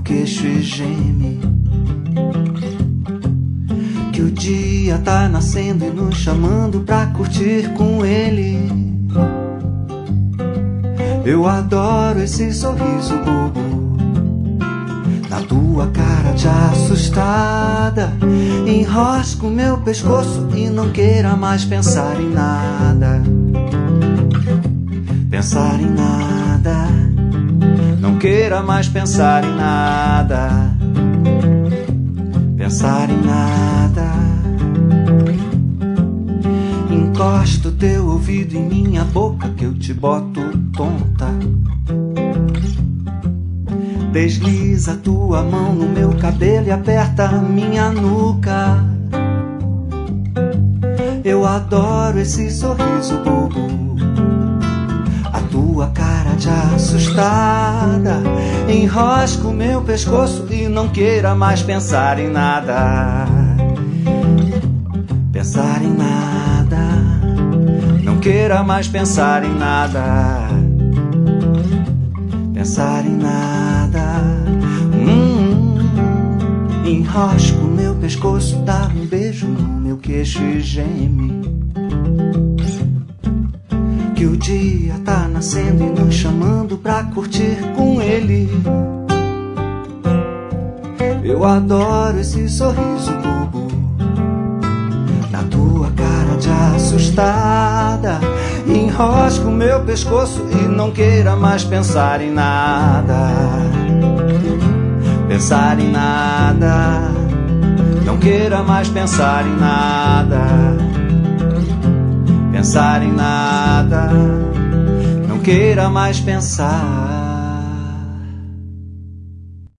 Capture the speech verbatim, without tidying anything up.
meu queixo e geme. Que o dia tá nascendo e nos chamando pra curtir com ele. Eu adoro esse sorriso bobo na tua cara de assustada. Enrosco meu pescoço e não queira mais pensar em nada. Pensar em nada. Não queira mais pensar em nada. Pensar em nada. Encosta o teu ouvido em minha boca que eu te boto tonta. Desliza tua mão no meu cabelo e aperta a minha nuca. Eu adoro esse sorriso bobo, a tua cara de assustada. Enrosca o meu pescoço e não queira mais pensar em nada. Pensar em nada. Não queira mais pensar em nada. Pensar em nada. hum, Enrosca o meu pescoço, dá um beijo no meu queixo e geme. Que o dia tá nascendo e nos chamando pra curtir com ele. Eu adoro esse sorriso bobo na tua cara de assustada. Enrosca o meu pescoço e não queira mais pensar em nada. Pensar em nada. Não queira mais pensar em nada. Pensar em nada. Não queira mais pensar.